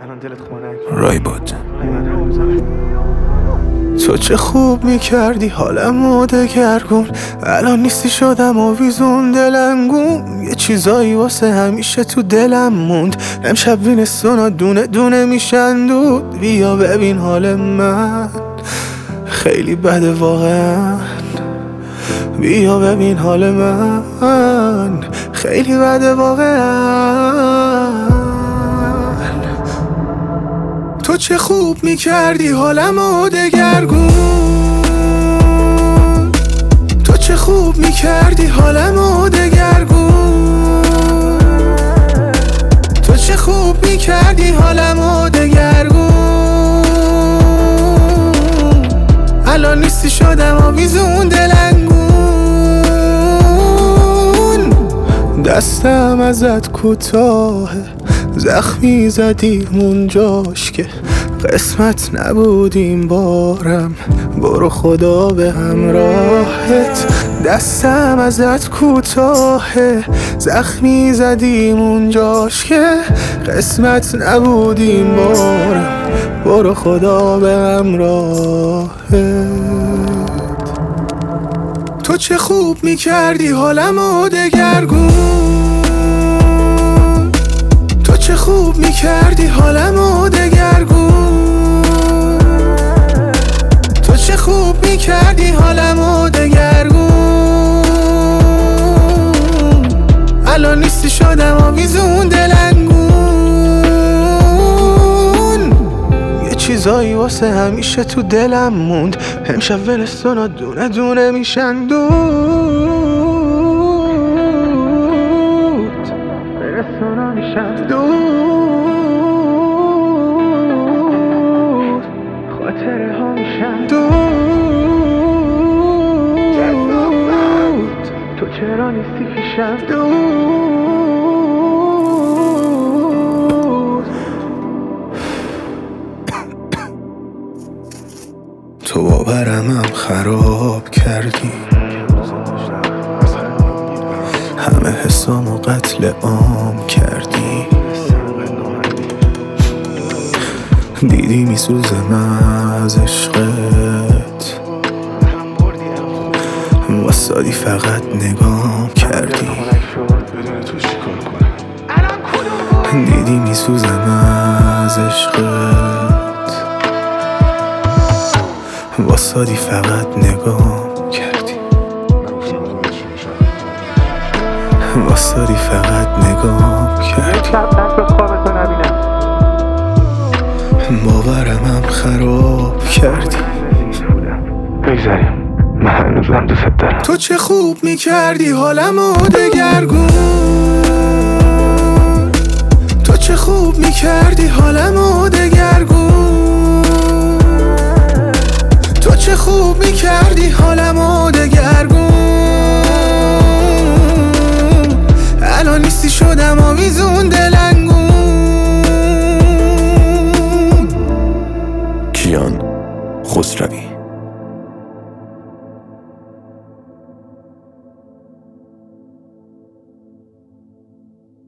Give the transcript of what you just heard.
الان دلت خنک رای بود. تو چه خوب میکردی حالمو دگرگون، الان نیستی شدم آویزون دلنگون. یه چیزایی واسه همیشه تو دلم موند، امشب بینستونا دونه دونه میشن دود. بیا ببین حال من خیلی بده واقعا، بیا ببین حال من خیلی بده واقعا. تو چه خوب میکردی حالمو دگرگون، تو چه خوب میکردی حالمو دگرگون، تو چه خوب میکردی حالمو دگرگون. الان نیستی شدم آویزون دلنگون. دستم ازت کوتاهه، زخمی زدیم اونجاش که قسمت نبودیم بارم، برو خدا به همراهت. دستم ازت کوتاهه، زخمی زدیم اونجاش که قسمت نبودیم بارم، برو خدا به همراهت. تو چه خوب میکردی حالمو دگرگون، تو چه خوب میکردی حالمو دگرگون، تو چه خوب میکردی حالمو دگرگون. الان نیستی شدم آویزون دلنگون. یه چیزایی واسه همیشه تو دلم موند، امشب ولستونا دونه دونه میشن دود. ولستونا میشن دود، خاطره ها میشن دود. تو چرا نیستی پیشم دود. تو باورمم خراب کردی، همه حسامو قتل عام کردی. دیدی میسوزم از عشقت، واسادی فقط نگام کردی. دیدی میسوزم از عشقت، واسادی فقط نگام کردی. واسادی فقط نگام کردی. باورمم خراب کردی. بگذاریم، من هنوزم دوست دارم. تو چه خوب میکردی حالمو دگرگون، تو چه خوب میکردی حالمو دگرگون، تو چه خوب میکردی حالمو دگرگون. الان نیستی شدم آویزون دلنگون. کیان خسروی.